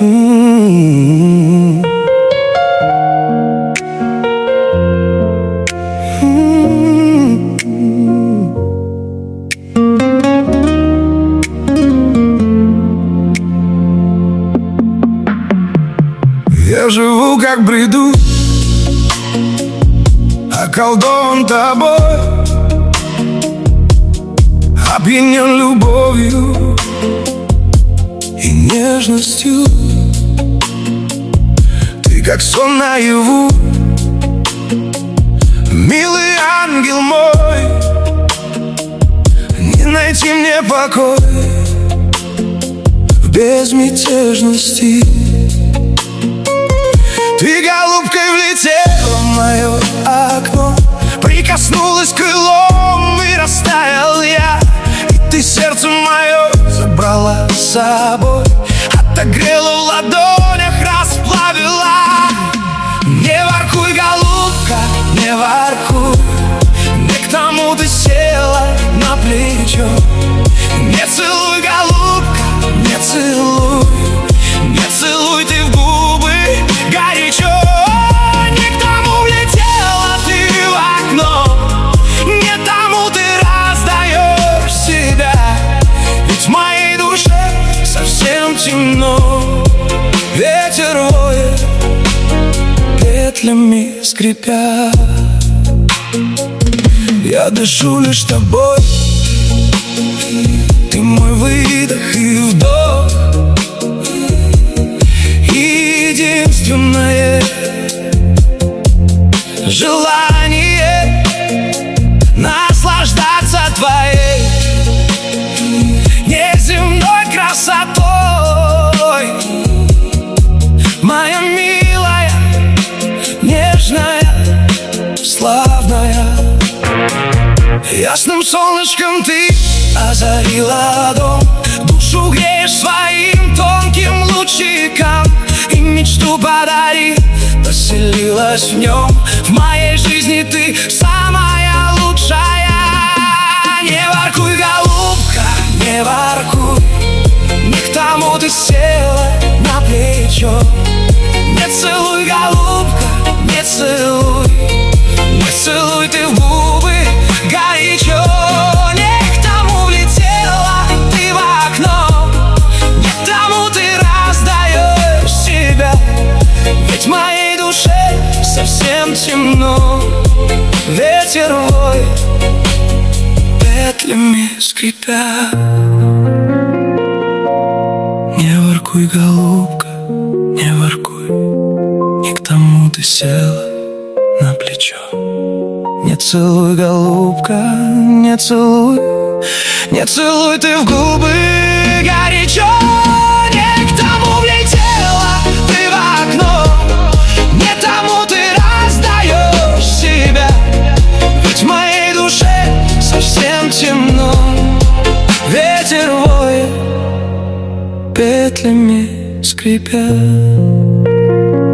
Я живу как бреду, околдован тобой, опьянен любовью и нежностью. Ты как сон наяву, милый ангел мой. Не найти мне покой в безмятежности. Ты голубкой влетела в мое окно, прикоснулась крылом и растаял я. И ты сердце мое забрала с собой, отогрела в ладонях, расплавила. Не воркуй, голубка, не воркуй, не к тому ты села на плечо. Не целуй, голубка, не целуй, не целуй ты в губы горячо. Не к тому влетела ты в окно, не тому ты раздаешь себя. Ведь в моей душе совсем темно, ветер воет, петлями скрипя. Я дышу лишь тобой, ты мой выдох и вдох, единственное желание наслаждаться твоей неземной красотой. Моя милая, нежная, славная. Ясным солнышком ты озарила дом, душу греешь своим тонким лучиком. И мечту подари, поселилась в нем. В моей жизни ты самая лучшая. Не воркуй, голубка, не воркуй, не к тому ты села на плечо. Не целуй, голубка, не целуй, не целуй ты в губы горячо. Не к тому влетела ты в окно, не к тому ты раздаешь себя. Ведь в моей душе совсем темно, ветер воет, петлями скрипя. Не воркуй, голубка, не воркуй, не к тому ты села на плечо. Не целуй, голубка, не целуй, не целуй ты в губы горячо. Не к тому влетела ты в окно, не тому ты раздаешь себя. Ведь в моей душе совсем темно, ветер воет, петлями скрипя.